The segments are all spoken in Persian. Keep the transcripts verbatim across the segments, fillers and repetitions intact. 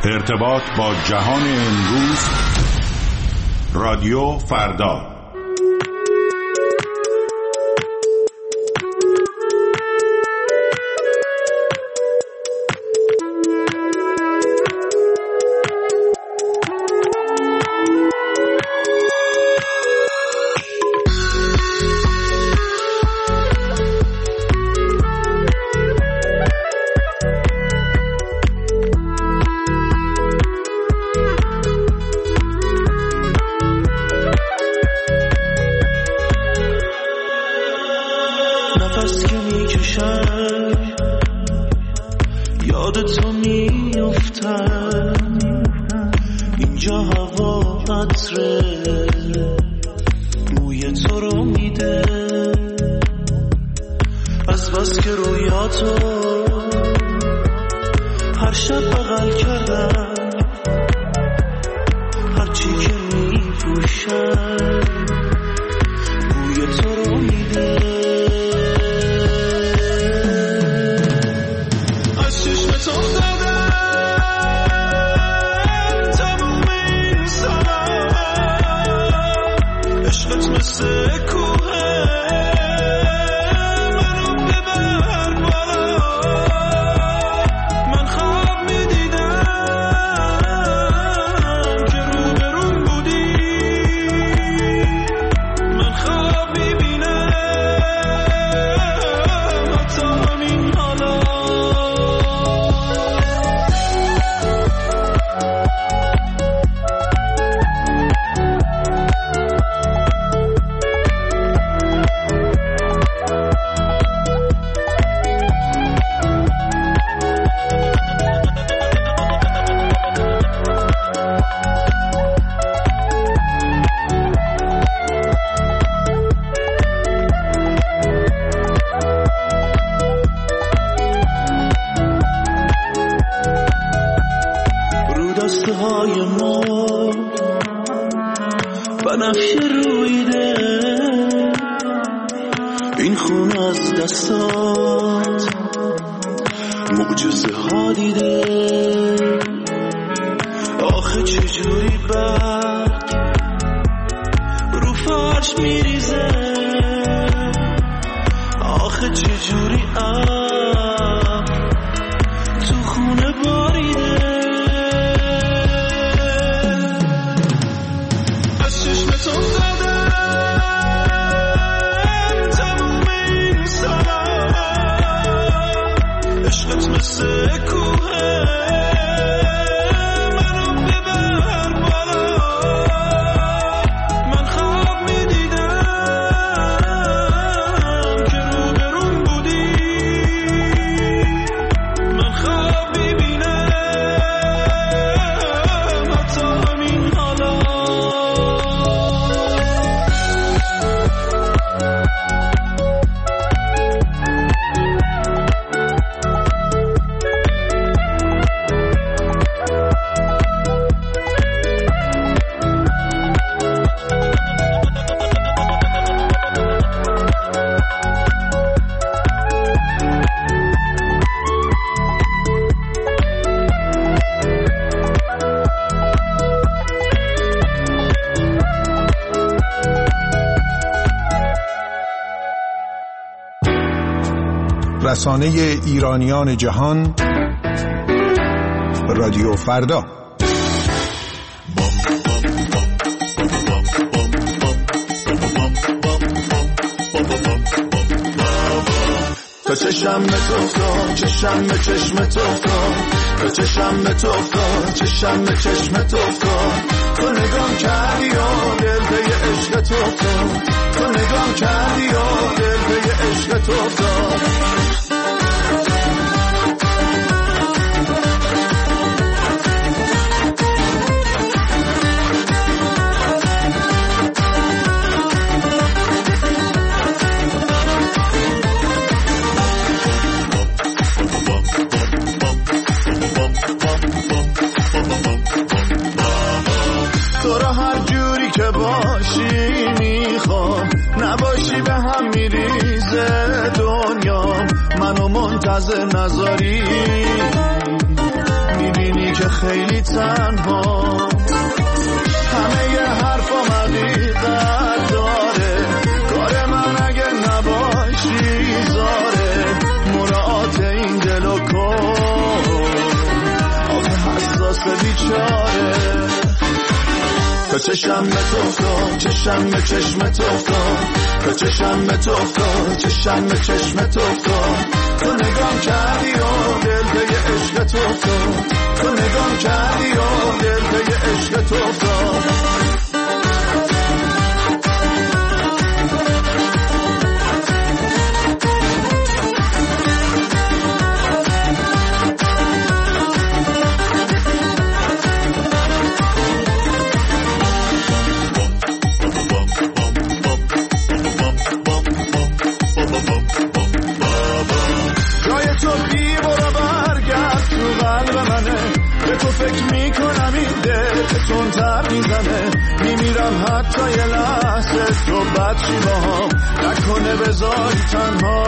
ارتباط با جهان امروز، رادیو فردا. رسانه ایرانیان جهان، رادیو فردا. تا چشم به تو افتاد، چشم به چشم تو افتاد، تا چشم به تو افتاد، چشم به چشم تو افتاد، تو نگام کردی و دل به عشق تو افتاد، تو نگام کردی و دل به عشق تو افتاد. تو را هر جوری که باشی میخوام، نباشی به هم میریزه دنیا، منو منتظر نذاری، میبینی که که خیلی تنها همه ی حرفام حقیقت داره کار من اگه نباشی زاره مراعات این دل و کن آخه حساس بیچاره تا چشم به تو افتاد چشم به چشم تو افتاد تا چشم به تو افتاد چشم به چشم تو افتاد تو نگام کردی و دل به عشق تو افتاد تو نگام کردی و دل به عشق تو افتاد تر میزنه میمیرم حتی یه لحظه تو بد چی با هم نکنه بذاری تنها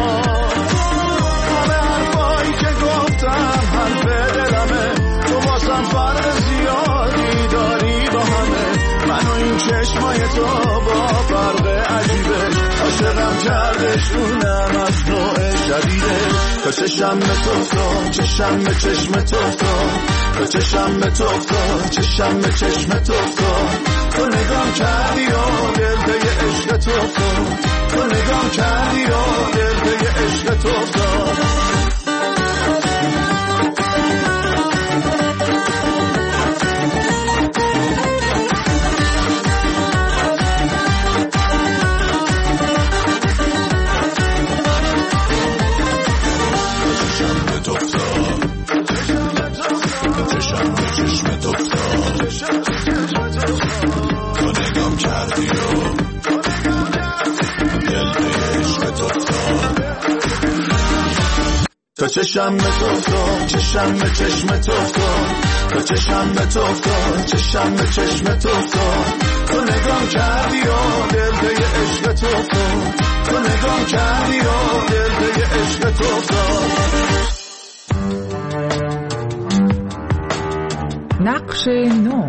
همه حرفایی که گفتم حرف دلمه تو واسم فرق زیادی داری با همه من و این چشمای تو با فرق عجیبه عاشقم کردش اونم از نوع جدیده تا چشم به تو افتاد چشم به چشم تو افتاد تا چشم به تو افتاد چشم به چشم تو افتاد تو نگام کردی و دل به عشق تو افتاد تو نگام کردی و دل به عشق تو افتاد تا چشم به تو افتاد چشم به چشم تو افتاد تا چشم به تو افتاد چشم به چشم تو افتاد تو نگام کردی و دل به عشق تو افتاد تو نگام کردی و دل به عشق تو افتاد نقش نو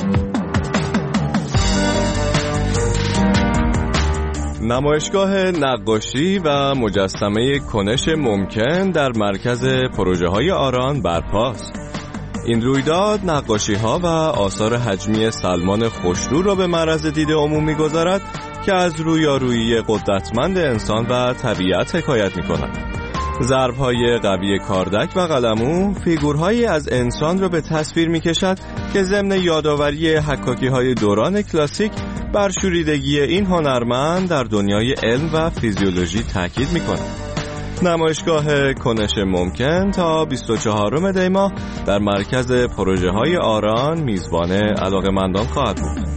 نمایشگاه نقاشی و مجسمه کنش ممکن در مرکز پروژه های آران برپاست. این رویداد نقاشی ها و آثار حجمی سلمان خوشرو را به معرض دید عموم می‌گذارد که از رویارویی قدرتمند انسان و طبیعت حکایت می‌کند. ضرب‌های قوی کاردک و قلمو فیگورهایی از انسان را به تصویر می‌کشد که ضمن یادآوری حکاکی‌های دوران کلاسیک بر شوریدگی این هنرمند در دنیای علم و فیزیولوژی تاکید می‌کند. نمایشگاه کنش ممکن تا بیست و چهارم دی ماه در مرکز پروژه‌های آران میزبان علاقه‌مندان خواهد بود.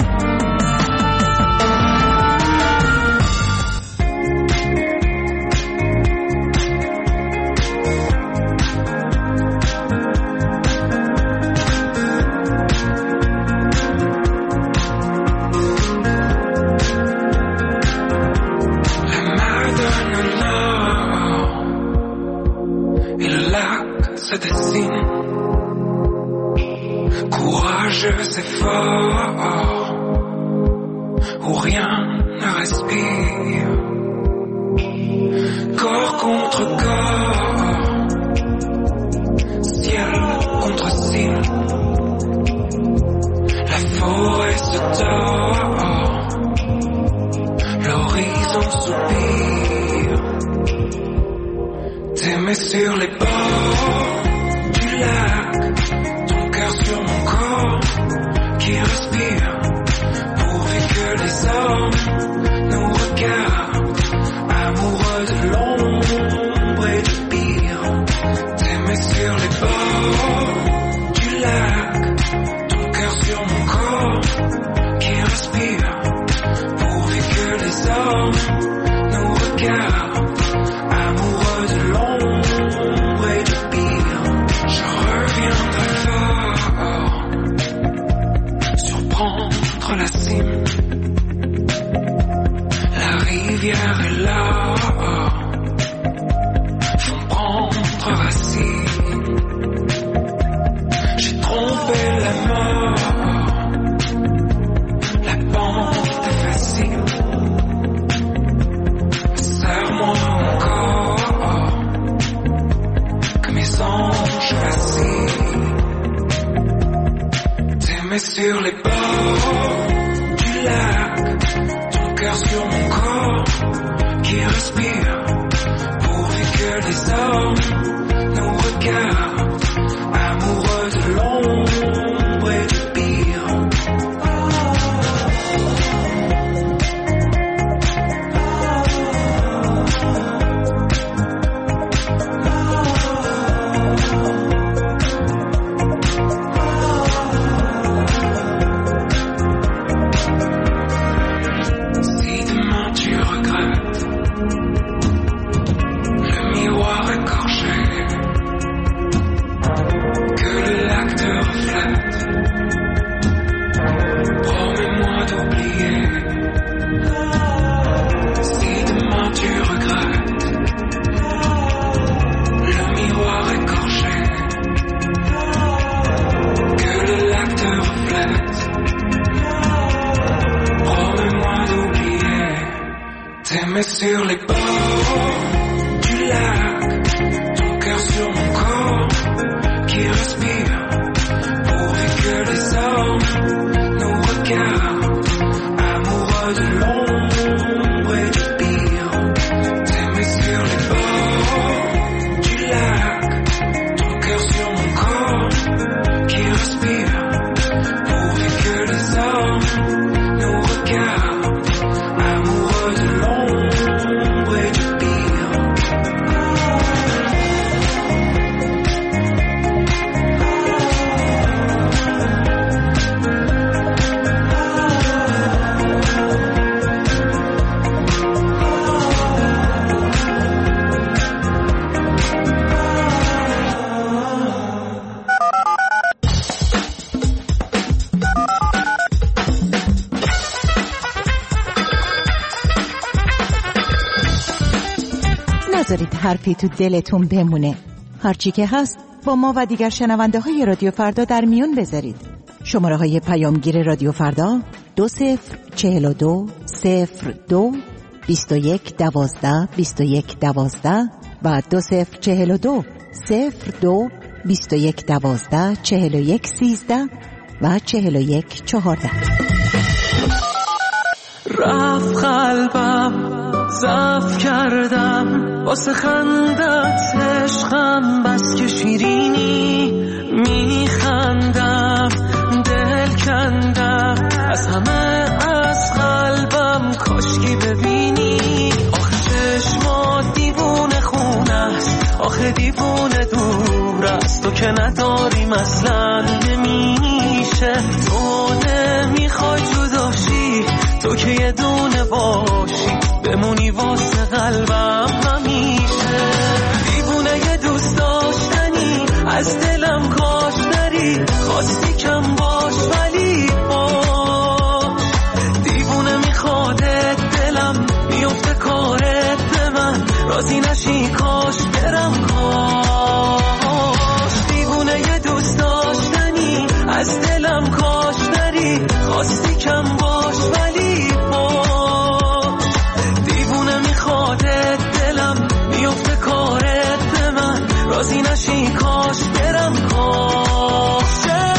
Courageux et fort, où rien ne respire, corps contre corps, ciel contre ciel, la forêt se tord, l'horizon soupire, t'aimer sur les bords du lac, ton cœur sur mon corps qui respire, pourvu que les hommes nous regardent, amoureux de l'ombre et du pire. T'aimais sur les bords du lac, ton cœur sur mon corps qui respire, pourvu que les hommes nous regardent, amoureux de l'ombre et du pire. Sur les bords du lac, ton cœur sur mon corps qui respire, pourvu que les hommes nous regardent, amoureux de l'ombre et du pire. T'aimais sur les bords du lac, ton cœur sur mon corps qui respire, pourvu que les hommes nous regardent, amoureux de l'ombre. نذارید حرفی تو دلتون بمونه. هرچی که هست با ما و دیگر شنونده های رادیو فردا در میون بذارید. شماره های پیامگیر رادیو فردا دو صفر چهل و دو صفر دو بیست و یک دوازده بیست و یک دوازده و دو صفر چهل و دو صفر دو بیست و یک دوازده چهل و یک سیزده و چهل و یک چهارده. رفت قلبم ضعف کردم واسه خندت عشقم، بس که شیرینی میخندم، دل کندم از همه از قلبم، کاشکی ببینی آخه چشمات دیوونه خونه است، آخه دیوونه دور است، تو که نداریم اصلا نمیشه، تو نمیخوای جداشی، تو که یه دونه باشی بمونی واسه قلبم همیشه، دیوونه یه دوست داشتنی از دلم کاش نری، خواستی کم باش ولی باش، دیوونه میخوادت دلم میفته کارت به من، راضی نشی کاش برم کاش، دیوونه یه دوست داشتنی از دلم کاش نری، خواستی کم باش ولی باش، دیوونه میخوادت دلم میفته کارت به من، راضی نشی کاش برم کاش.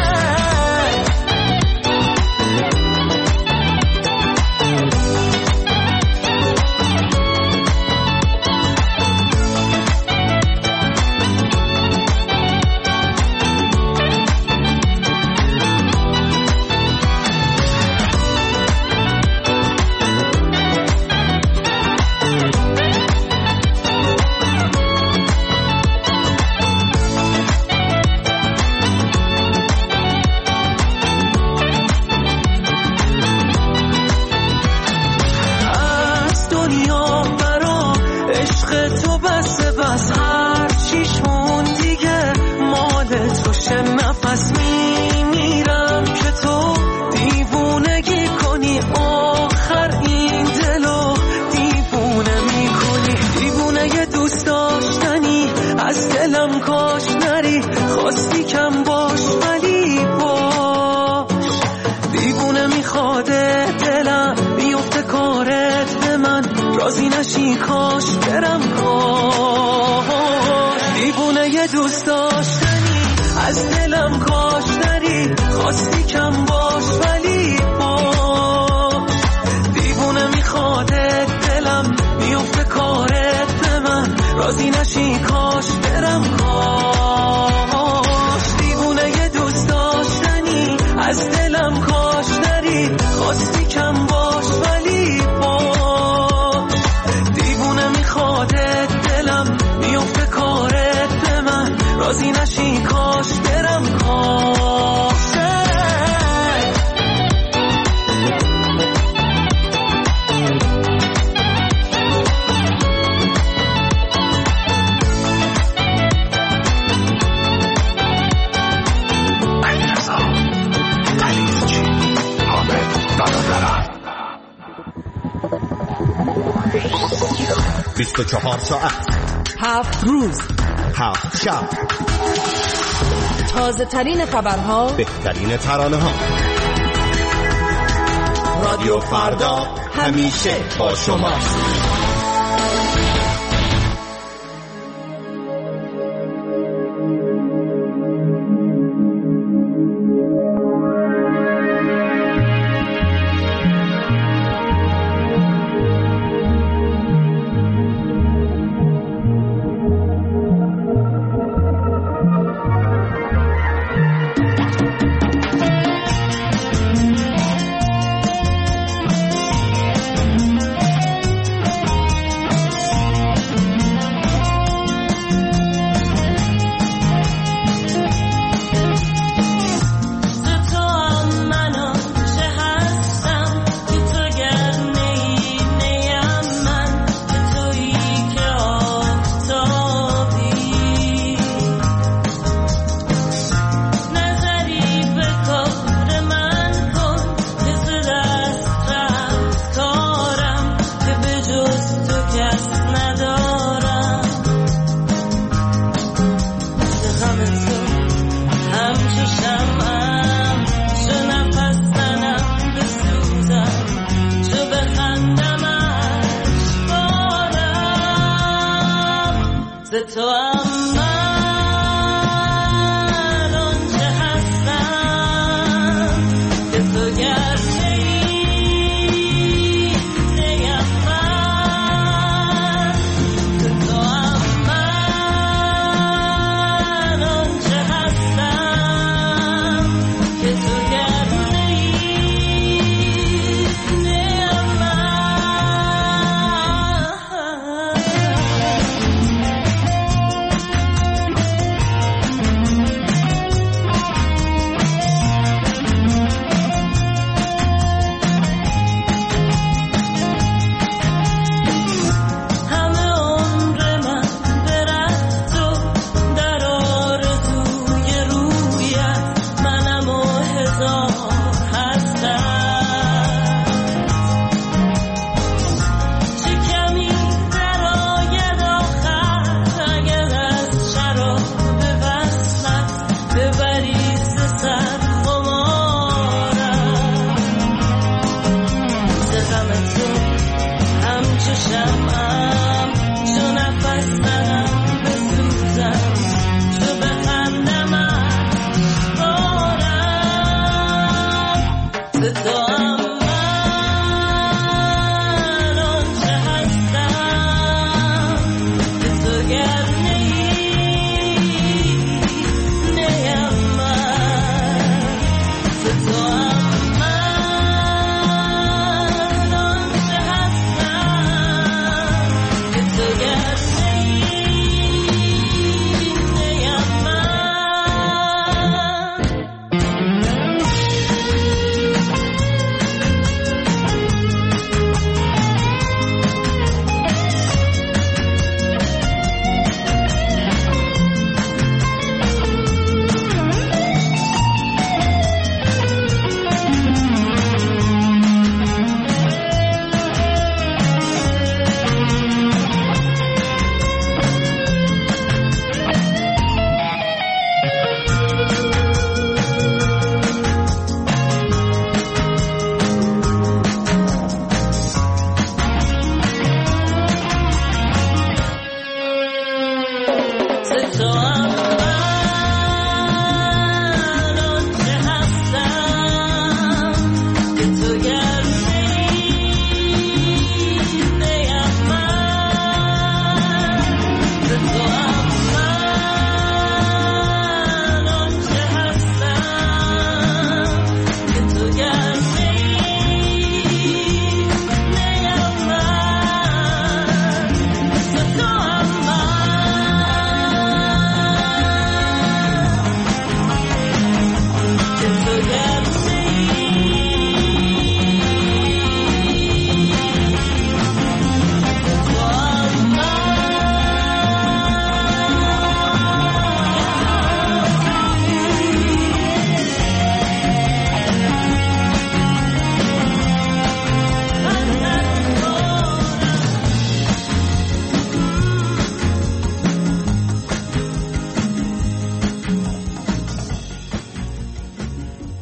نفس میمیرم که تو دیوونگی کنی، آخر این دلو دیوونه میکنی، دیوونه یه دوست داشتنی از دلم کاش نری، خواستی کم باش ولی باش، دیوونه میخواده دلم بیفته کارت به من، راضی نشی کاش برم کاش، دیوونه یه دوست داشتنی از دلم کاش نری، خواستی کم با بیست و چهار ساعت، هفت روز، هفت شب، تازه ترین خبرها، بهترین ترانه ها. رادیو فردا همیشه با شماست.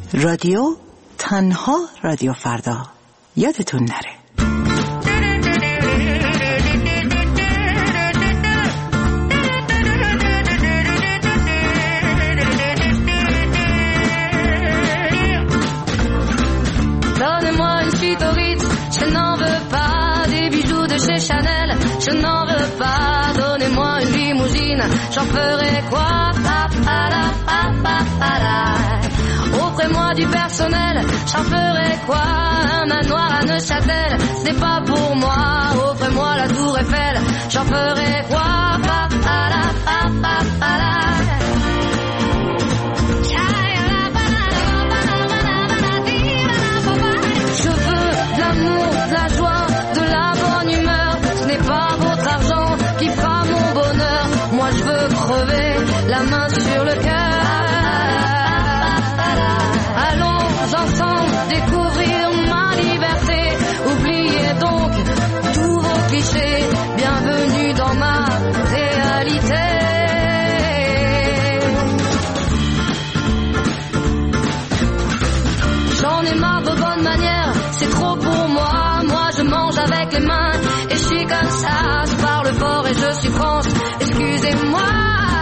رادیو تنها رادیو فردا. یادتون نره. Donnez-moi une suite au Ritz, je n'en veux pas. Des bijoux de chez Chanel, je n'en veux pas. Donnez-moi une limousine, j'en ferai quoi? Pa, pa, la, pa, pa, pa, la. Offrez-moi du personnel, j'en ferai quoi? Un manoir à Neuchâtel, ce n'est pas pour moi. Offrez-moi la tour Eiffel, j'en ferai quoi? Pa, pa, la, pa, pa, pa, la. De la joie, de la bonne humeur, ce n'est pas votre argent qui fera mon bonheur. Moi je veux crever la main sur le cœur. Allons ensemble découvrir ma liberté. Oubliez donc tous vos clichés. Bienvenue dans ma réalité. J'en ai marre de bonnes manières, c'est trop pour moi. Moi je mange avec les mains et je suis comme ça. Je parle fort et je suis France, excusez-moi.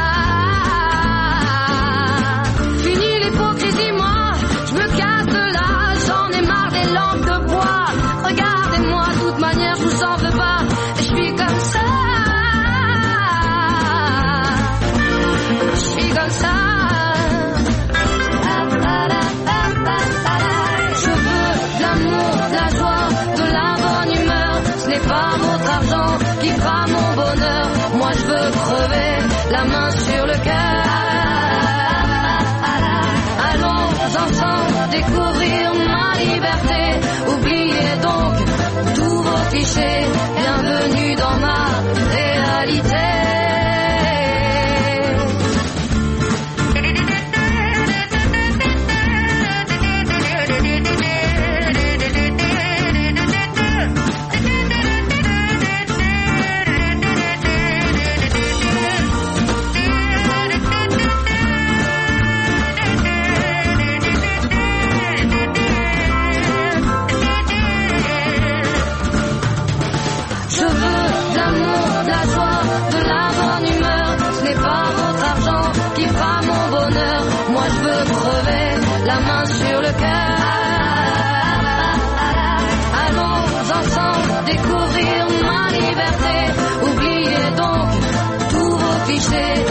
Fini l'hypocrisie, moi je me casse de là. J'en ai marre des langues de bois. Regardez-moi, de toute manière je vous en veux pas. Et je suis comme ça. Je suis comme ça. Pas votre argent qui fera mon bonheur. Moi je veux crever la main sur le cœur. Allons ensemble découvrir ma liberté. Oubliez donc tous vos clichés. Bienvenue dans ma réalité. La main sur le cœur. Allons ensemble découvrir ma liberté. Oubliez donc tous vos clichés.